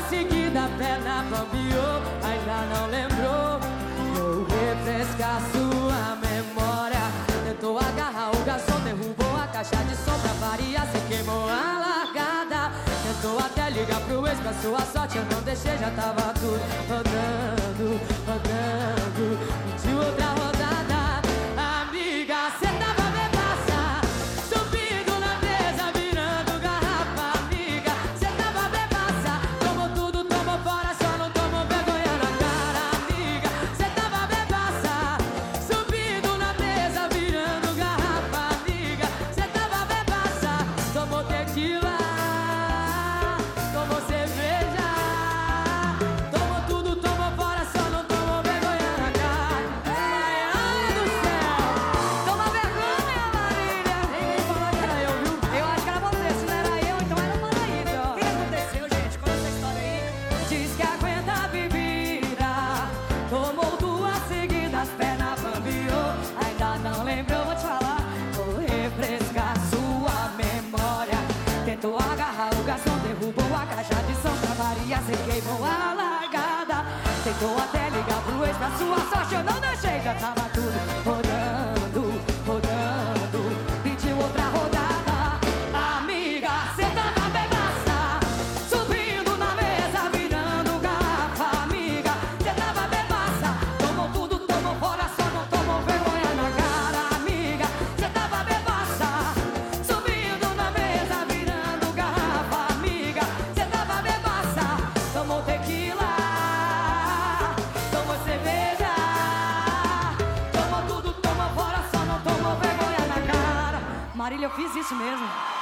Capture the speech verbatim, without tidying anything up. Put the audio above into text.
seguida, a perna bambiou, ainda não lembrou. Vou refrescar sua memória. Tentou agarrar o garçom, derrubou a caixa de som pra variar, se queimou a largada. Tentou até ligar pro ex, pra sua sorte eu não deixei, já tava tudo rodando, rodando. Pediu outra rodada. Amiga, cê tava bebaça, subindo na mesa, virando garrafa. Amiga, cê tava bebaça, tomou tudo, tomou fora, só não tomou vergonha na cara. Amiga, cê tava bebaça, subindo na mesa, virando garrafa. Amiga, cê tava bebaça, tomou tequila, tomou cerveja, tomou tudo, tomou fora, só não tomou vergonha na cara. Ai, ai do céu, toma vergonha, Marília. Ninguém falou que era eu, viu? Eu acho que era você, se não era eu, então era o Maraísa. O que aconteceu, gente? Conta essa história aí. Diz que aguenta a bebida, tomou duas seguidas, perna bambiou, ainda não lembrou, vou te falar. Vou refrescar sua memória. Tentou agarrar o garçom, derrubou a caixa de som pra variar, se queimou a largada. Tentou até ligar pro ex, pra sua sorte eu não deixei, já tava tudo rodando, rodando. Pediu outra rodada. Amiga, cê tava bebaça, subindo na mesa, virando garrafa. Amiga, cê tava bebaça, tomou tudo, tomou fora, só não tomou vergonha na cara. Amiga, cê tava bebaça, subindo na mesa, virando garrafa. Amiga, cê tava bebaça, tomou tequila, tomou cerveja, tomou tudo, tomou fora, só não tomou vergonha na cara. Marília, eu fiz isso mesmo.